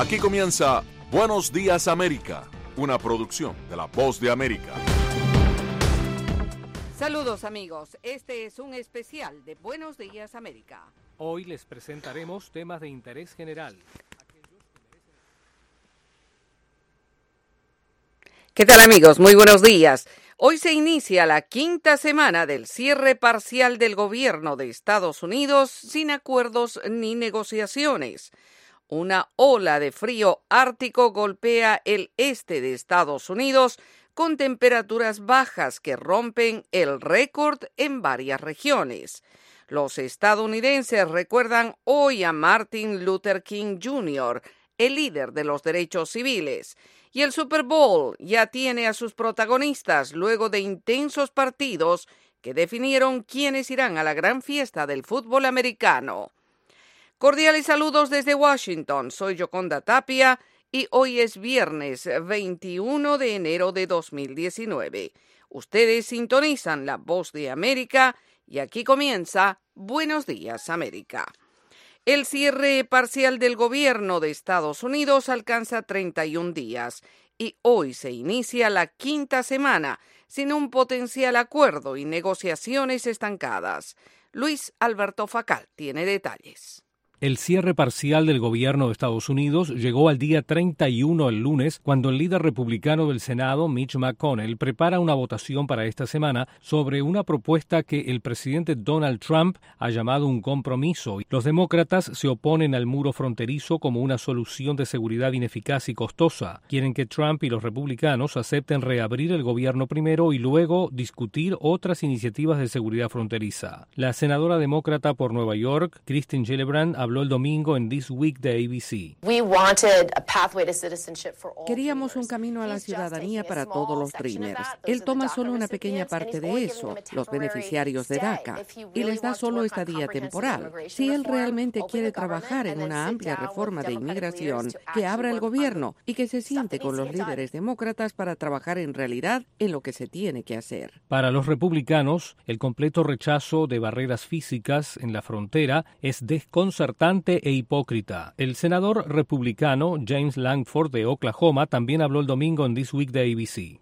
Aquí comienza Buenos Días América, una producción de La Voz de América. Saludos amigos, este es un especial de Buenos Días América. Hoy les presentaremos temas de interés general. ¿Qué tal amigos? Muy buenos días. Hoy se inicia la quinta semana del cierre parcial del gobierno de Estados Unidos sin acuerdos ni negociaciones. Una ola de frío ártico golpea el este de Estados Unidos con temperaturas bajas que rompen el récord en varias regiones. Los estadounidenses recuerdan hoy a Martin Luther King Jr., el líder de los derechos civiles. Y el Super Bowl ya tiene a sus protagonistas luego de intensos partidos que definieron quiénes irán a la gran fiesta del fútbol americano. Cordiales saludos desde Washington, soy Yoconda Tapia y hoy es viernes 21 de enero de 2019. Ustedes sintonizan La Voz de América y aquí comienza Buenos Días América. El cierre parcial del gobierno de Estados Unidos alcanza 31 días y hoy se inicia la quinta semana sin un potencial acuerdo y negociaciones estancadas. Luis Alberto Facal tiene detalles. El cierre parcial del gobierno de Estados Unidos llegó al día 31 el lunes, cuando el líder republicano del Senado, Mitch McConnell, prepara una votación para esta semana sobre una propuesta que el presidente Donald Trump ha llamado un compromiso. Los demócratas se oponen al muro fronterizo como una solución de seguridad ineficaz y costosa. Quieren que Trump y los republicanos acepten reabrir el gobierno primero y luego discutir otras iniciativas de seguridad fronteriza. La senadora demócrata por Nueva York, Kirsten Gillibrand, habló el domingo en This Week de ABC. Queríamos un camino a la ciudadanía para todos los Dreamers. Él toma solo una pequeña parte de eso, los beneficiarios de DACA, y les da solo estadía temporal. Si él realmente quiere trabajar en una amplia reforma de inmigración, que abra el gobierno y que se siente con los líderes demócratas para trabajar en realidad en lo que se tiene que hacer. Para los republicanos, el completo rechazo de barreras físicas en la frontera es desconcertante e hipócrita. El senador republicano James Langford de Oklahoma también habló el domingo en This Week de ABC.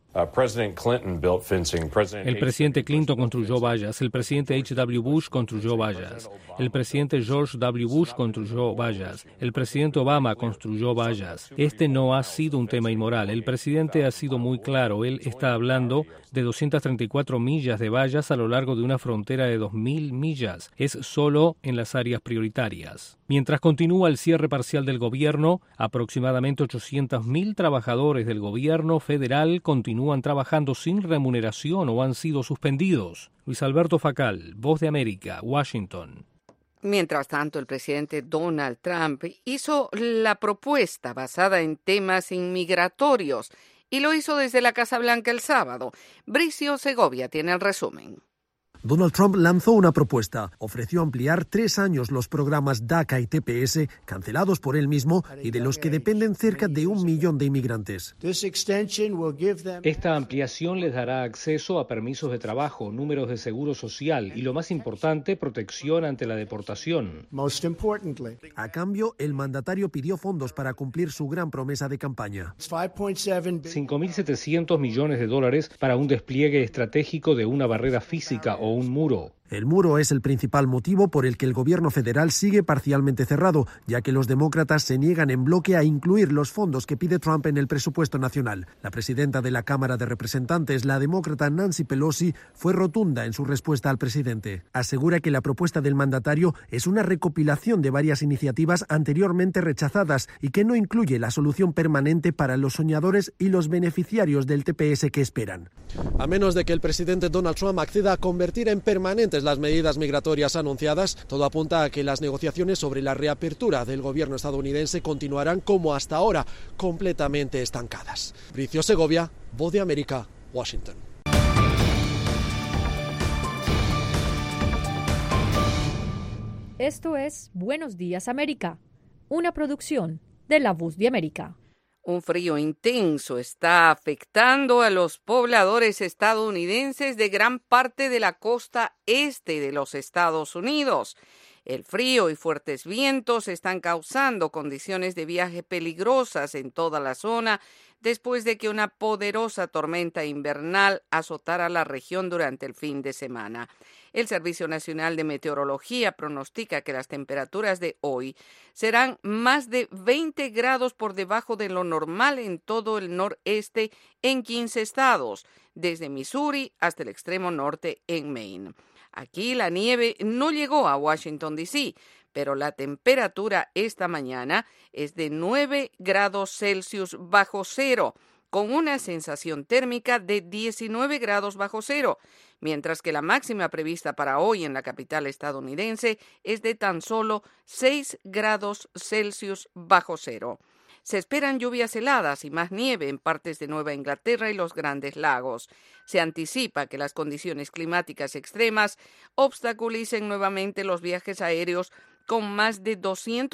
El presidente Clinton construyó vallas, el presidente H.W. Bush construyó vallas, el presidente George W. Bush construyó vallas, el presidente Obama construyó vallas. Este no ha sido un tema inmoral. El presidente ha sido muy claro. Él está hablando de 234 millas de vallas a lo largo de una frontera de 2.000 millas. Es solo en las áreas prioritarias. Mientras continúa el cierre parcial del gobierno, aproximadamente 800.000 trabajadores del gobierno federal continúan trabajando sin remuneración o han sido suspendidos. Luis Alberto Facal, Voz de América, Washington. Mientras tanto, el presidente Donald Trump hizo la propuesta basada en temas inmigratorios y lo hizo desde la Casa Blanca el sábado. Bricio Segovia tiene el resumen. Donald Trump lanzó una propuesta. Ofreció ampliar 3 años los programas DACA y TPS, cancelados por él mismo y de los que dependen cerca de 1 millón de inmigrantes. Esta ampliación les dará acceso a permisos de trabajo, números de seguro social y, lo más importante, protección ante la deportación. A cambio, el mandatario pidió fondos para cumplir su gran promesa de campaña. 5.700 millones de dólares para un despliegue estratégico de una barrera física o un muro. El muro es el principal motivo por el que el gobierno federal sigue parcialmente cerrado, ya que los demócratas se niegan en bloque a incluir los fondos que pide Trump en el presupuesto nacional. La presidenta de la Cámara de Representantes, la demócrata Nancy Pelosi, fue rotunda en su respuesta al presidente. Asegura que la propuesta del mandatario es una recopilación de varias iniciativas anteriormente rechazadas y que no incluye la solución permanente para los soñadores y los beneficiarios del TPS que esperan. A menos de que el presidente Donald Trump acceda a convertir en permanentes las medidas migratorias anunciadas, todo apunta a que las negociaciones sobre la reapertura del gobierno estadounidense continuarán como hasta ahora, completamente estancadas. Bricio Segovia, Voz de América, Washington. Esto es Buenos Días América, una producción de La Voz de América. Un frío intenso está afectando a los pobladores estadounidenses de gran parte de la costa este de los Estados Unidos. El frío y fuertes vientos están causando condiciones de viaje peligrosas en toda la zona después de que una poderosa tormenta invernal azotara la región durante el fin de semana. El Servicio Nacional de Meteorología pronostica que las temperaturas de hoy serán más de 20 grados por debajo de lo normal en todo el noreste en 15 estados, desde Missouri hasta el extremo norte en Maine. Aquí la nieve no llegó a Washington, D.C., pero la temperatura esta mañana es de 9 grados Celsius bajo cero, con una sensación térmica de 19 grados bajo cero, mientras que la máxima prevista para hoy en la capital estadounidense es de tan solo 6 grados Celsius bajo cero. Se esperan lluvias heladas y más nieve en partes de Nueva Inglaterra y los Grandes Lagos. Se anticipa que las condiciones climáticas extremas obstaculicen nuevamente los viajes aéreos, con más de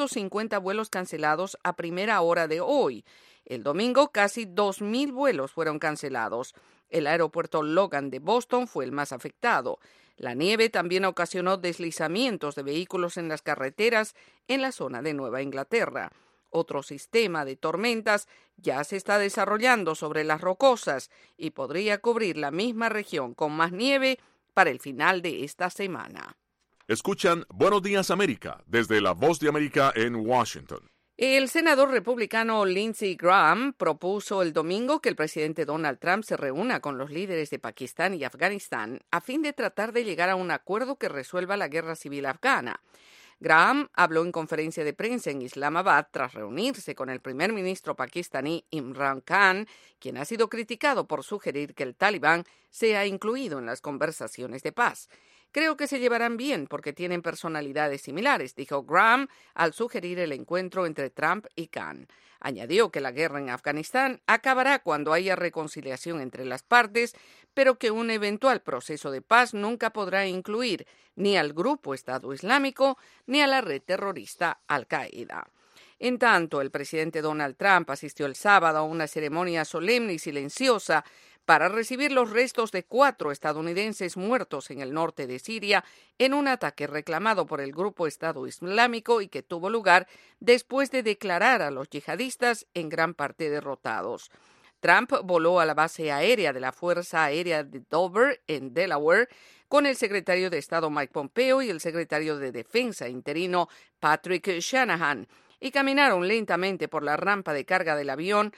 250 vuelos cancelados a primera hora de hoy. El domingo casi 2,000 vuelos fueron cancelados. El aeropuerto Logan de Boston fue el más afectado. La nieve también ocasionó deslizamientos de vehículos en las carreteras en la zona de Nueva Inglaterra. Otro sistema de tormentas ya se está desarrollando sobre las rocosas y podría cubrir la misma región con más nieve para el final de esta semana. Escuchan Buenos Días América desde La Voz de América en Washington. El senador republicano Lindsey Graham propuso el domingo que el presidente Donald Trump se reúna con los líderes de Pakistán y Afganistán a fin de tratar de llegar a un acuerdo que resuelva la guerra civil afgana. Graham habló en conferencia de prensa en Islamabad tras reunirse con el primer ministro pakistaní Imran Khan, quien ha sido criticado por sugerir que el Talibán sea incluido en las conversaciones de paz. Creo que se llevarán bien porque tienen personalidades similares, dijo Graham al sugerir el encuentro entre Trump y Khan. Añadió que la guerra en Afganistán acabará cuando haya reconciliación entre las partes, pero que un eventual proceso de paz nunca podrá incluir ni al grupo Estado Islámico ni a la red terrorista Al-Qaeda. En tanto, el presidente Donald Trump asistió el sábado a una ceremonia solemne y silenciosa para recibir los restos de 4 estadounidenses muertos en el norte de Siria en un ataque reclamado por el grupo Estado Islámico y que tuvo lugar después de declarar a los yihadistas en gran parte derrotados. Trump voló a la base aérea de la Fuerza Aérea de Dover, en Delaware, con el secretario de Estado Mike Pompeo y el secretario de Defensa interino Patrick Shanahan, y caminaron lentamente por la rampa de carga del avión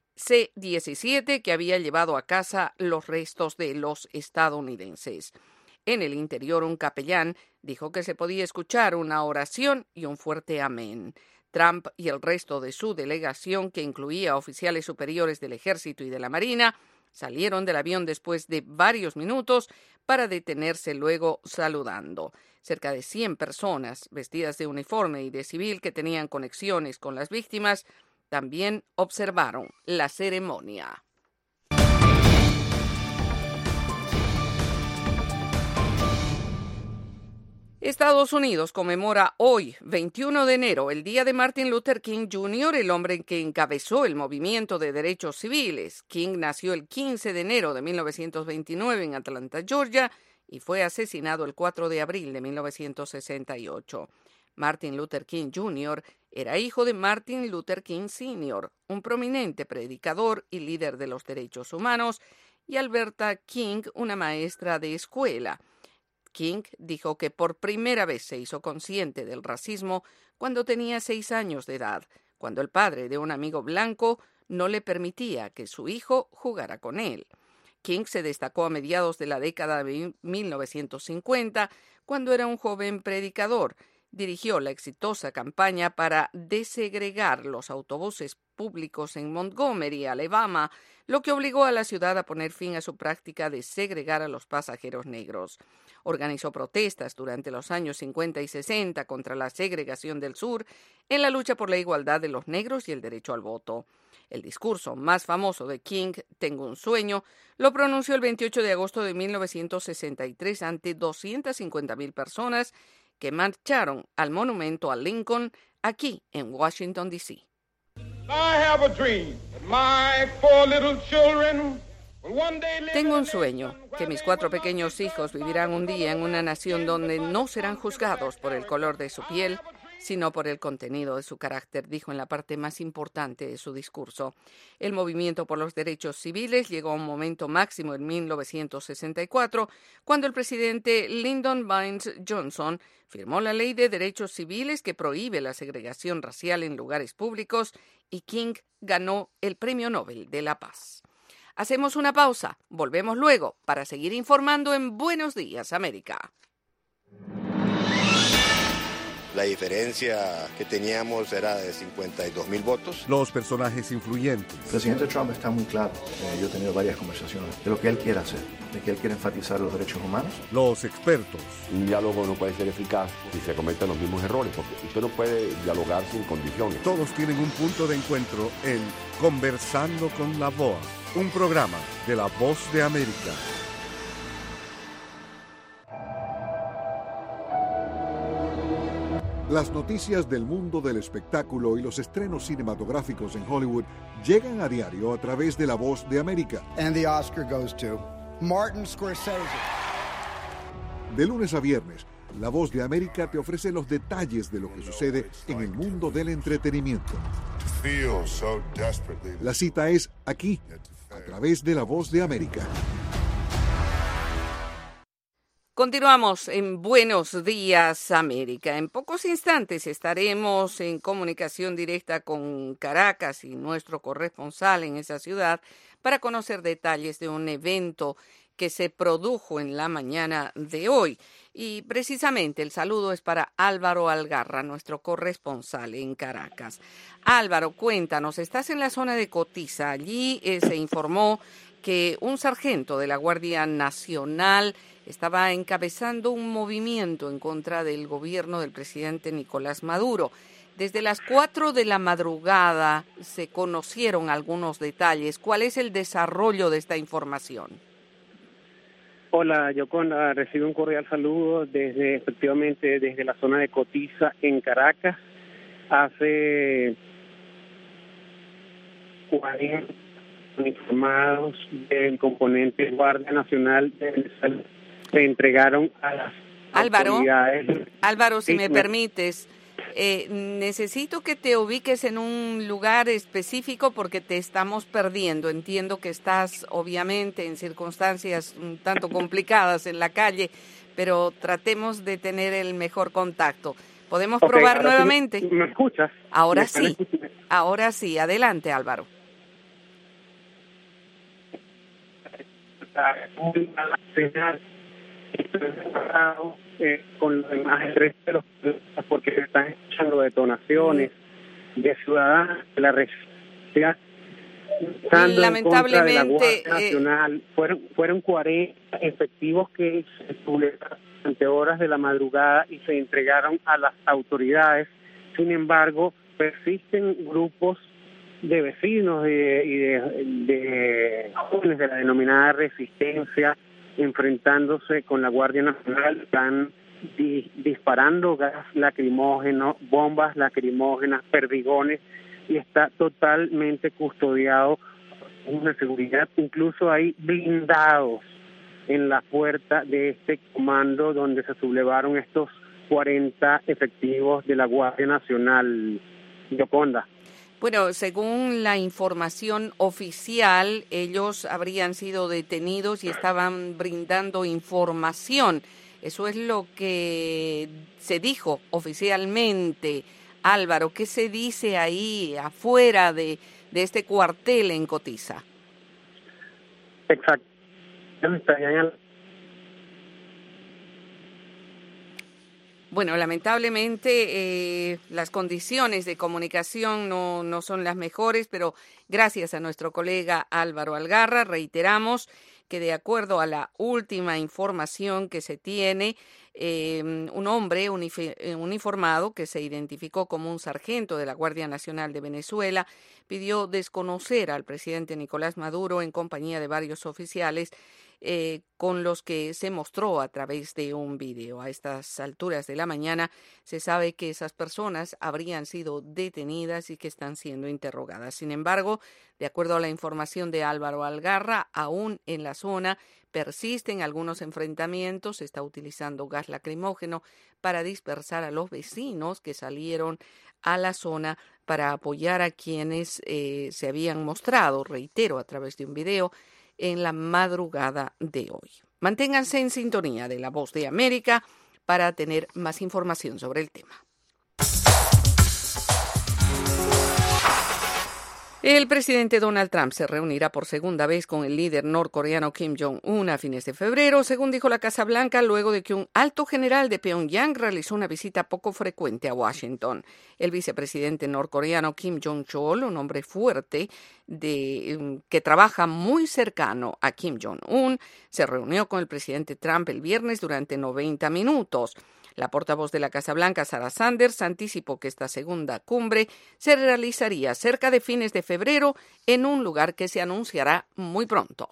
C-17 que había llevado a casa los restos de los estadounidenses. En el interior, un capellán dijo que se podía escuchar una oración y un fuerte amén. Trump y el resto de su delegación, que incluía oficiales superiores del Ejército y de la Marina, salieron del avión después de varios minutos para detenerse luego saludando. Cerca de 100 personas, vestidas de uniforme y de civil que tenían conexiones con las víctimas, también observaron la ceremonia. Estados Unidos conmemora hoy, 21 de enero, el día de Martin Luther King Jr., el hombre que encabezó el movimiento de derechos civiles. King nació el 15 de enero de 1929 en Atlanta, Georgia, y fue asesinado el 4 de abril de 1968. Martin Luther King Jr. era hijo de Martin Luther King Sr., un prominente predicador y líder de los derechos humanos, y Alberta King, una maestra de escuela. King dijo que por primera vez se hizo consciente del racismo cuando tenía 6 años de edad, cuando el padre de un amigo blanco no le permitía que su hijo jugara con él. King se destacó a mediados de la década de 1950, cuando era un joven predicador. Dirigió la exitosa campaña para desegregar los autobuses públicos en Montgomery, Alabama, lo que obligó a la ciudad a poner fin a su práctica de segregar a los pasajeros negros. Organizó protestas durante los años 50 y 60 contra la segregación del sur en la lucha por la igualdad de los negros y el derecho al voto. El discurso más famoso de King, Tengo un sueño, lo pronunció el 28 de agosto de 1963 ante 250,000 personas que marcharon al monumento a Lincoln aquí en Washington, D.C. I have a dream that my 4 little children Tengo un sueño, que mis 4 pequeños hijos vivirán un día en una nación donde no serán juzgados por el color de su piel, sino por el contenido de su carácter, dijo en la parte más importante de su discurso. El movimiento por los derechos civiles llegó a un momento máximo en 1964, cuando el presidente Lyndon Baines Johnson firmó la Ley de Derechos Civiles que prohíbe la segregación racial en lugares públicos, y King ganó el Premio Nobel de la Paz. Hacemos una pausa, volvemos luego para seguir informando en Buenos Días, América. La diferencia que teníamos era de 52,000 votos. Los personajes influyentes. El presidente Trump está muy claro. Yo he tenido varias conversaciones de lo que él quiere hacer, de que él quiere enfatizar los derechos humanos. Los expertos. Un diálogo no puede ser eficaz si se cometen los mismos errores, porque usted no puede dialogar sin condiciones. Todos tienen un punto de encuentro en Conversando con la VOA, un programa de La Voz de América. Las noticias del mundo del espectáculo y los estrenos cinematográficos en Hollywood llegan a diario a través de La Voz de América. And the Oscar goes to Martin Scorsese. De lunes a viernes, La Voz de América te ofrece los detalles de lo que sucede en el mundo del entretenimiento. La cita es aquí, a través de La Voz de América. Continuamos en Buenos Días, América. En pocos instantes estaremos en comunicación directa con Caracas y nuestro corresponsal en esa ciudad para conocer detalles de un evento que se produjo en la mañana de hoy. Y precisamente el saludo es para Álvaro Algarra, nuestro corresponsal en Caracas. Álvaro, cuéntanos, estás en la zona de Cotiza. Allí se informó que un sargento de la Guardia Nacional estaba encabezando un movimiento en contra del gobierno del presidente Nicolás Maduro. Desde las 4 de la madrugada se conocieron algunos detalles. ¿Cuál es el desarrollo de esta información? Hola, Yoconda, recibo un cordial saludo efectivamente desde la zona de Cotiza en Caracas. Hace 40 uniformados del componente Guardia Nacional de Venezuela se entregaron a las autoridades. Álvaro, si me permites, necesito que te ubiques en un lugar específico porque te estamos perdiendo. Entiendo que estás obviamente en circunstancias un tanto complicadas en la calle, pero tratemos de tener el mejor contacto. ¿Podemos probar nuevamente? ¿Me escuchas? Ahora sí. Adelante, Álvaro. Con los demás de los porque se están escuchando detonaciones de ciudadanos de la resistencia. Lamentablemente, de la Guardia Nacional. Fueron 40 efectivos que se publicaron durante horas de la madrugada y se entregaron a las autoridades. Sin embargo, persisten grupos de vecinos y de jóvenes de la denominada resistencia enfrentándose con la Guardia Nacional. Están disparando gas lacrimógeno, bombas lacrimógenas, perdigones, y está totalmente custodiado una seguridad. Incluso hay blindados en la puerta de este comando donde se sublevaron estos 40 efectivos de la Guardia Nacional. Yoconda. Bueno, según la información oficial, ellos habrían sido detenidos y estaban brindando información. Eso es lo que se dijo oficialmente. Álvaro, ¿qué se dice ahí afuera de este cuartel en Cotiza? Exacto. Bueno, lamentablemente las condiciones de comunicación no son las mejores, pero gracias a nuestro colega Álvaro Algarra, reiteramos que de acuerdo a la última información que se tiene, un hombre uniformado que se identificó como un sargento de la Guardia Nacional de Venezuela pidió desconocer al presidente Nicolás Maduro en compañía de varios oficiales con los que se mostró a través de un video. A estas alturas de la mañana se sabe que esas personas habrían sido detenidas y que están siendo interrogadas. Sin embargo, de acuerdo a la información de Álvaro Algarra, aún en la zona persisten algunos enfrentamientos. Se está utilizando gas lacrimógeno para dispersar a los vecinos que salieron a la zona para apoyar a quienes se habían mostrado, reitero, a través de un video, en la madrugada de hoy. Manténganse en sintonía de La Voz de América para tener más información sobre el tema. El presidente Donald Trump se reunirá por segunda vez con el líder norcoreano Kim Jong-un a fines de febrero, según dijo la Casa Blanca, luego de que un alto general de Pyongyang realizó una visita poco frecuente a Washington. El vicepresidente norcoreano Kim Jong-chol, un hombre fuerte que trabaja muy cercano a Kim Jong-un, se reunió con el presidente Trump el viernes durante 90 minutos. La portavoz de la Casa Blanca, Sarah Sanders, anticipó que esta segunda cumbre se realizaría cerca de fines de febrero en un lugar que se anunciará muy pronto.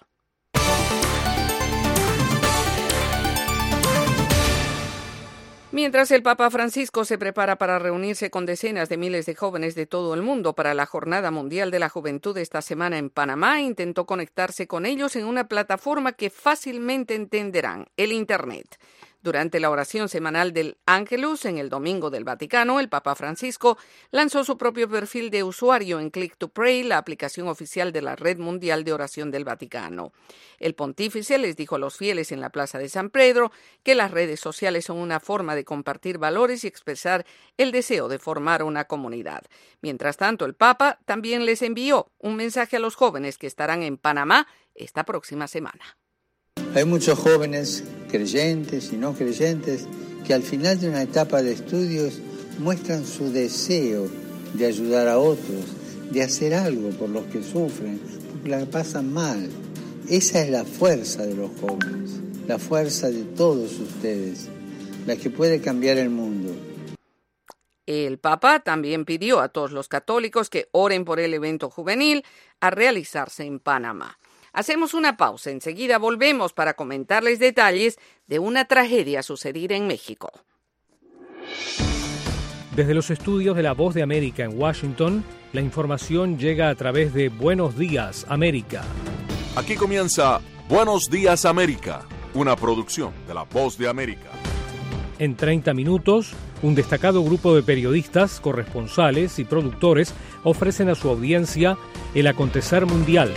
Mientras el Papa Francisco se prepara para reunirse con decenas de miles de jóvenes de todo el mundo para la Jornada Mundial de la Juventud esta semana en Panamá, intentó conectarse con ellos en una plataforma que fácilmente entenderán, el Internet. Durante la oración semanal del Ángelus en el Domingo del Vaticano, el Papa Francisco lanzó su propio perfil de usuario en Click to Pray, la aplicación oficial de la Red Mundial de Oración del Vaticano. El pontífice les dijo a los fieles en la Plaza de San Pedro que las redes sociales son una forma de compartir valores y expresar el deseo de formar una comunidad. Mientras tanto, el Papa también les envió un mensaje a los jóvenes que estarán en Panamá esta próxima semana. Hay muchos jóvenes, creyentes y no creyentes, que al final de una etapa de estudios muestran su deseo de ayudar a otros, de hacer algo por los que sufren, porque la pasan mal. Esa es la fuerza de los jóvenes, la fuerza de todos ustedes, la que puede cambiar el mundo. El Papa también pidió a todos los católicos que oren por el evento juvenil a realizarse en Panamá. Hacemos una pausa, enseguida volvemos para comentarles detalles de una tragedia sucedida en México. Desde los estudios de La Voz de América en Washington, la información llega a través de Buenos Días, América. Aquí comienza Buenos Días, América, una producción de La Voz de América. En 30 minutos, un destacado grupo de periodistas, corresponsales y productores ofrecen a su audiencia el acontecer mundial.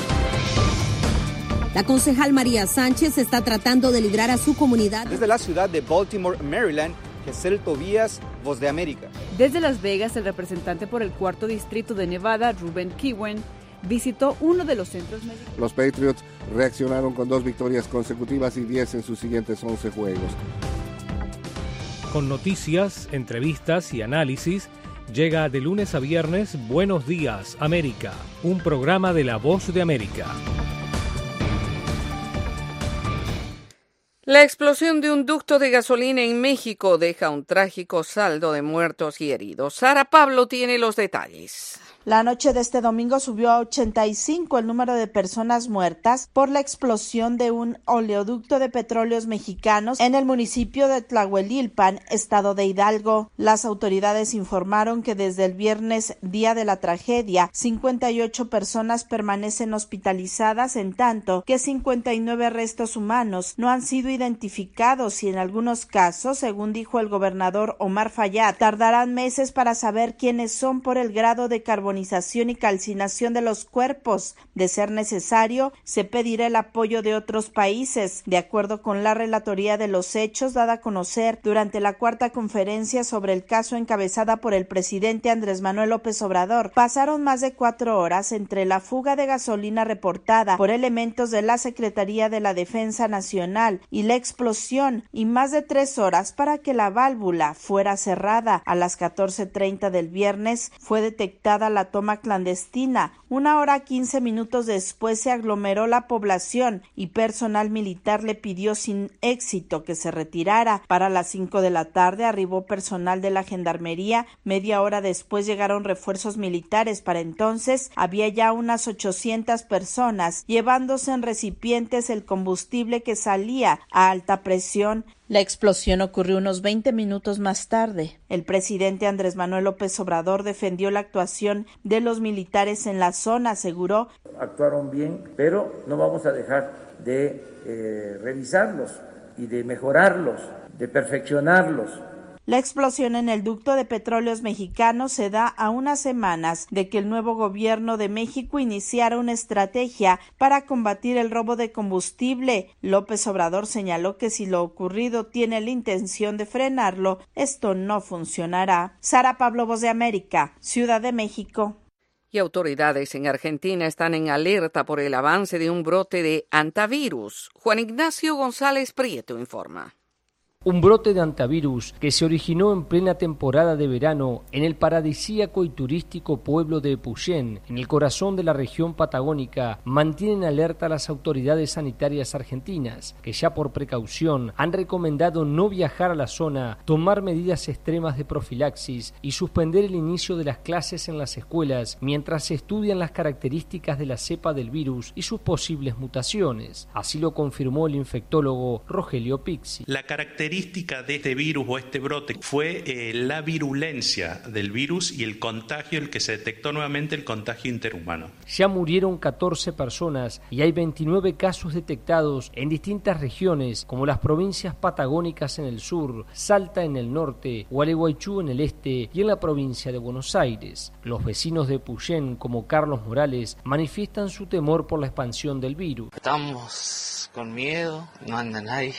La concejal María Sánchez está tratando de librar a su comunidad. Desde la ciudad de Baltimore, Maryland, Gesel Tobías, Voz de América. Desde Las Vegas, el representante por el 4º distrito de Nevada, Ruben Kiwen, visitó uno de los centros médicos. Los Patriots reaccionaron con 2 victorias consecutivas y 10 en sus siguientes 11 juegos. Con noticias, entrevistas y análisis, llega de lunes a viernes Buenos Días, América, un programa de La Voz de América. La explosión de un ducto de gasolina en México deja un trágico saldo de muertos y heridos. Sara Pablo tiene los detalles. La noche de este domingo subió a 85 el número de personas muertas por la explosión de un oleoducto de petróleos mexicanos en el municipio de Tlahuelilpan, estado de Hidalgo. Las autoridades informaron que desde el viernes, día de la tragedia, 58 personas permanecen hospitalizadas, en tanto que 59 restos humanos no han sido identificados y en algunos casos, según dijo el gobernador Omar Fayad, tardarán meses para saber quiénes son por el grado de carbonización y calcinación de los cuerpos. De ser necesario, se pedirá el apoyo de otros países. De acuerdo con la relatoría de los hechos dada a conocer durante la 4ª conferencia sobre el caso encabezada por el presidente Andrés Manuel López Obrador, pasaron más de 4 horas entre la fuga de gasolina reportada por elementos de la Secretaría de la Defensa Nacional y la explosión, y más de 3 horas para que la válvula fuera cerrada. A las 14:30 del viernes fue detectada la toma clandestina, 1 hora 15 minutos después se aglomeró la población y personal militar le pidió sin éxito que se retirara. Para las 5 de la tarde arribó personal de la Gendarmería. Media hora después llegaron refuerzos militares. Para entonces había ya unas 800 personas llevándose en recipientes el combustible que salía a alta presión. La explosión ocurrió unos 20 minutos más tarde. El presidente Andrés Manuel López Obrador defendió la actuación de los militares en la zona, aseguró. Actuaron bien, pero no vamos a dejar de revisarlos y de mejorarlos, de perfeccionarlos. La explosión en el ducto de Petróleos Mexicanos se da a unas semanas de que el nuevo gobierno de México iniciara una estrategia para combatir el robo de combustible. López Obrador señaló que si lo ocurrido tiene la intención de frenarlo, esto no funcionará. Sara Pablo, Voz de América, Ciudad de México. Y autoridades en Argentina están en alerta por el avance de un brote de hantavirus. Juan Ignacio González Prieto informa. Un brote de hantavirus que se originó en plena temporada de verano en el paradisíaco y turístico pueblo de Epuyén, en el corazón de la región patagónica, mantiene en alerta a las autoridades sanitarias argentinas, que ya por precaución han recomendado no viajar a la zona, tomar medidas extremas de profilaxis y suspender el inicio de las clases en las escuelas mientras se estudian las características de la cepa del virus y sus posibles mutaciones. Así lo confirmó el infectólogo Rogelio Pixi. La característica de este virus o este brote fue la virulencia del virus y el contagio, el que se detectó nuevamente el contagio interhumano. Ya murieron 14 personas y hay 29 casos detectados en distintas regiones como las provincias patagónicas en el sur, Salta en el norte, Gualeguaychú en el este y en la provincia de Buenos Aires. Los vecinos de Epuyén, como Carlos Morales, manifiestan su temor por la expansión del virus. Estamos con miedo, no anda nadie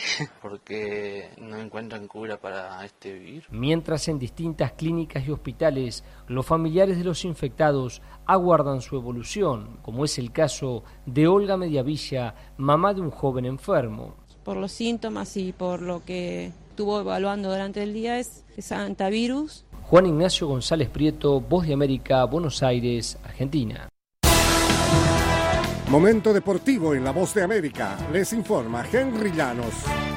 porque no encuentran cura para este virus. Mientras en distintas clínicas y hospitales los familiares de los infectados aguardan su evolución, como es el caso de Olga Mediavilla, mamá de un joven enfermo. Por los síntomas y por lo que estuvo evaluando durante el día es hantavirus. Juan Ignacio González Prieto, Voz de América, Buenos Aires, Argentina. Momento deportivo en La Voz de América. Les informa Henry Llanos.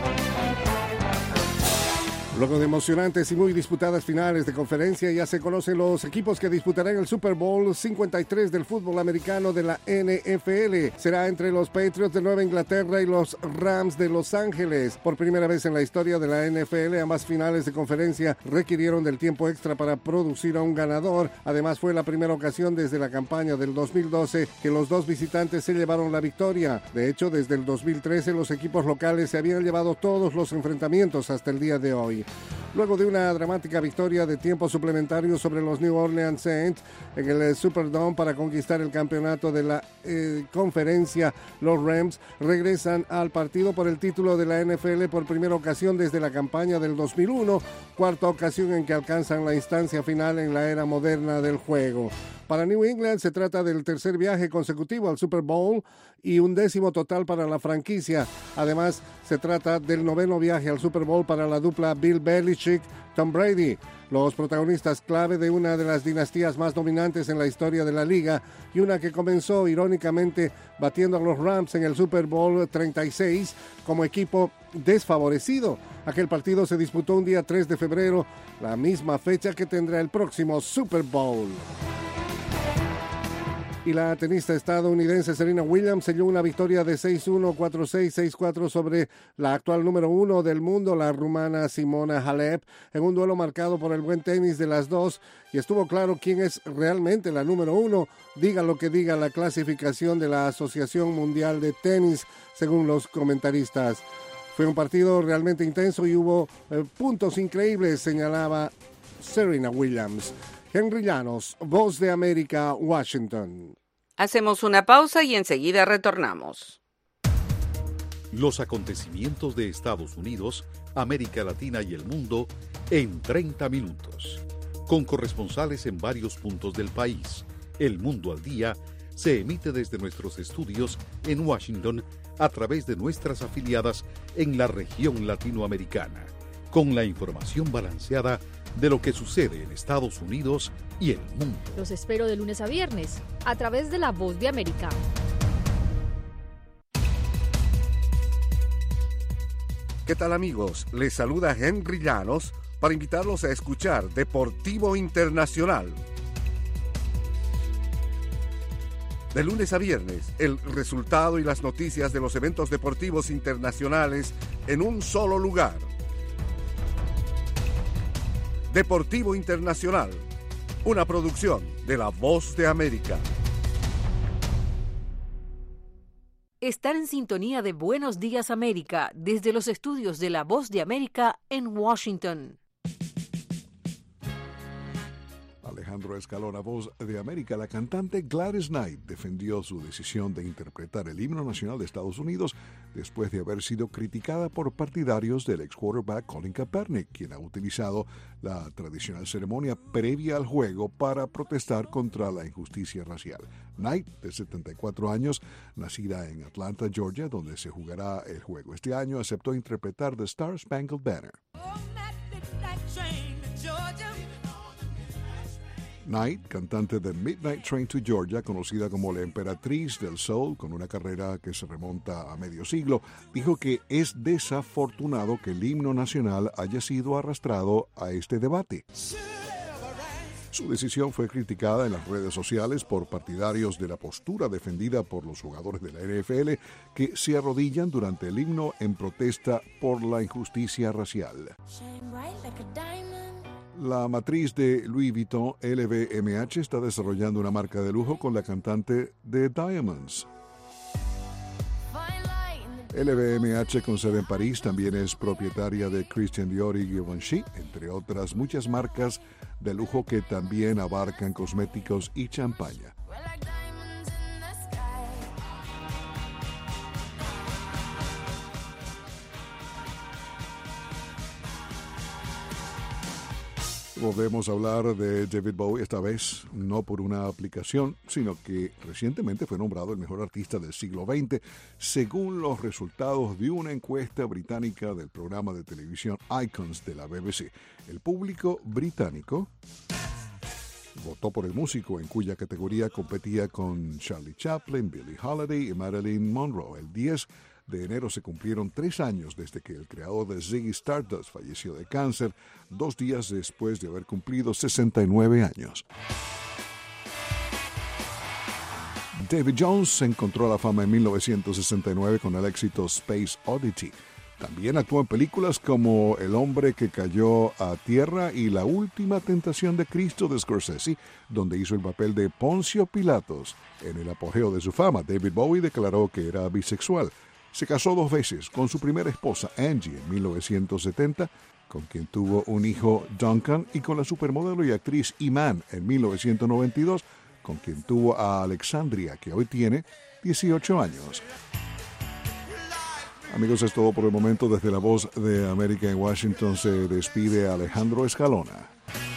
Luego de emocionantes y muy disputadas finales de conferencia, ya se conocen los equipos que disputarán el Super Bowl 53 del fútbol americano de la NFL. Será entre los Patriots de Nueva Inglaterra y los Rams de Los Ángeles. Por primera vez en la historia de la NFL, ambas finales de conferencia requirieron del tiempo extra para producir a un ganador. Además, fue la primera ocasión desde la campaña del 2012 que los dos visitantes se llevaron la victoria. De hecho, desde el 2013 los equipos locales se habían llevado todos los enfrentamientos hasta el día de hoy. Luego de una dramática victoria de tiempo suplementario sobre los New Orleans Saints en el Superdome para conquistar el campeonato de la conferencia, los Rams regresan al partido por el título de la NFL por primera ocasión desde la campaña del 2001, cuarta ocasión en que alcanzan la instancia final en la era moderna del juego. Para New England se trata del tercer viaje consecutivo al Super Bowl y un 10º total para la franquicia. Además, se trata del 9º viaje al Super Bowl para la dupla Bill Belichick-Tom Brady, los protagonistas clave de una de las dinastías más dominantes en la historia de la liga y una que comenzó irónicamente batiendo a los Rams en el Super Bowl 36 como equipo desfavorecido. Aquel partido se disputó un día 3 de febrero, la misma fecha que tendrá el próximo Super Bowl. Y la tenista estadounidense Serena Williams selló una victoria de 6-1, 4-6, 6-4 sobre la actual número 1 del mundo, la rumana Simona Halep, en un duelo marcado por el buen tenis de las dos, y estuvo claro quién es realmente la número 1, diga lo que diga la clasificación de la Asociación Mundial de Tenis, según los comentaristas. Fue un partido realmente intenso y hubo puntos increíbles, señalaba Serena Williams. Henry Llanos, Voz de América, Washington. Hacemos una pausa y enseguida retornamos. Los acontecimientos de Estados Unidos, América Latina y el mundo en 30 minutos. Con corresponsales en varios puntos del país. El Mundo al Día se emite desde nuestros estudios en Washington a través de nuestras afiliadas en la región latinoamericana. Con la información balanceada de lo que sucede en Estados Unidos y el mundo. Los espero de lunes a viernes a través de La Voz de América. ¿Qué tal, amigos? Les saluda Henry Llanos para invitarlos a escuchar Deportivo Internacional. De lunes a viernes, el resultado y las noticias de los eventos deportivos internacionales en un solo lugar. Deportivo Internacional, una producción de La Voz de América. Están en sintonía de Buenos Días América desde los estudios de La Voz de América en Washington. Alejandro Escalona, Voz de América. La cantante Gladys Knight defendió su decisión de interpretar el himno nacional de Estados Unidos después de haber sido criticada por partidarios del ex quarterback Colin Kaepernick, quien ha utilizado la tradicional ceremonia previa al juego para protestar contra la injusticia racial. Knight, de 74 años, nacida en Atlanta, Georgia, donde se jugará el juego este año, aceptó interpretar The Star Spangled Banner. Knight, cantante de Midnight Train to Georgia, conocida como la Emperatriz del Soul, con una carrera que se remonta a medio siglo, dijo que es desafortunado que el himno nacional haya sido arrastrado a este debate. Su decisión fue criticada en las redes sociales por partidarios de la postura defendida por los jugadores de la NFL que se arrodillan durante el himno en protesta por la injusticia racial. La matriz de Louis Vuitton, LVMH, está desarrollando una marca de lujo con la cantante de Diamonds. LVMH, con sede en París, también es propietaria de Christian Dior y Givenchy, entre otras muchas marcas de lujo que también abarcan cosméticos y champaña. Volvemos a hablar de David Bowie, esta vez no por una aplicación, sino que recientemente fue nombrado el mejor artista del siglo XX, según los resultados de una encuesta británica del programa de televisión Icons de la BBC. El público británico votó por el músico, en cuya categoría competía con Charlie Chaplin, Billie Holiday y Marilyn Monroe. El 10 de enero se cumplieron 3 años desde que el creador de Ziggy Stardust falleció de cáncer, 2 días después de haber cumplido 69 años. David Jones encontró la fama en 1969 con el éxito Space Oddity. También actuó en películas como El hombre que cayó a tierra y La última tentación de Cristo de Scorsese, donde hizo el papel de Poncio Pilatos. En el apogeo de su fama, David Bowie declaró que era bisexual. Se casó 2 veces, con su primera esposa, Angie, en 1970, con quien tuvo un hijo, Duncan, y con la supermodelo y actriz Iman, en 1992, con quien tuvo a Alexandria, que hoy tiene 18 años. Amigos, es todo por el momento. Desde La Voz de América en Washington se despide Alejandro Escalona.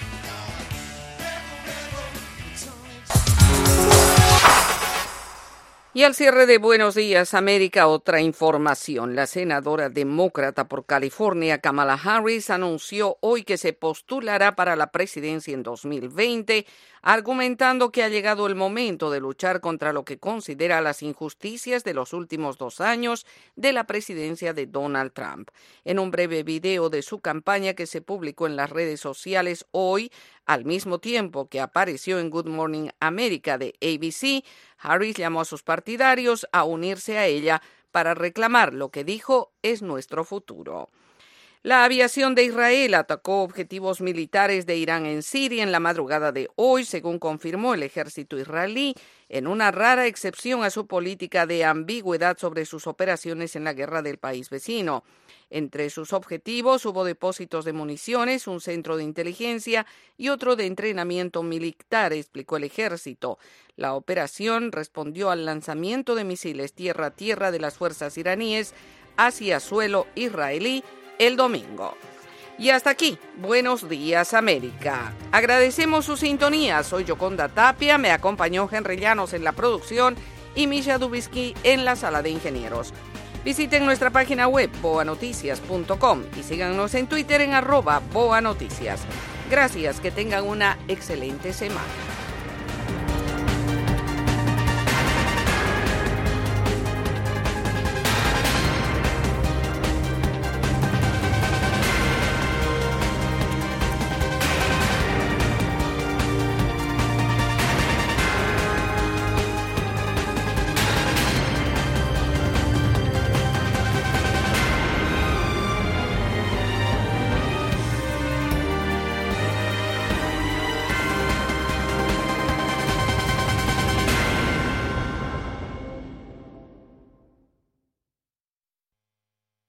Y al cierre de Buenos Días América, otra información. La senadora demócrata por California, Kamala Harris, anunció hoy que se postulará para la presidencia en 2020, argumentando que ha llegado el momento de luchar contra lo que considera las injusticias de los últimos 2 años de la presidencia de Donald Trump. En un breve video de su campaña que se publicó en las redes sociales hoy, al mismo tiempo que apareció en Good Morning America de ABC, Harris llamó a sus partidarios a unirse a ella para reclamar lo que dijo es nuestro futuro. La aviación de Israel atacó objetivos militares de Irán en Siria en la madrugada de hoy, según confirmó el ejército israelí, en una rara excepción a su política de ambigüedad sobre sus operaciones en la guerra del país vecino. Entre sus objetivos hubo depósitos de municiones, un centro de inteligencia y otro de entrenamiento militar, explicó el ejército. La operación respondió al lanzamiento de misiles tierra-tierra de las fuerzas iraníes hacia suelo israelí el domingo. Y hasta aquí, Buenos Días América. Agradecemos su sintonía. Soy Yoconda Tapia, me acompañó Henry Llanos en la producción y Misha Dubisky en la sala de ingenieros. Visiten nuestra página web boanoticias.com y síganos en Twitter en @boanoticias. Gracias, que tengan una excelente semana.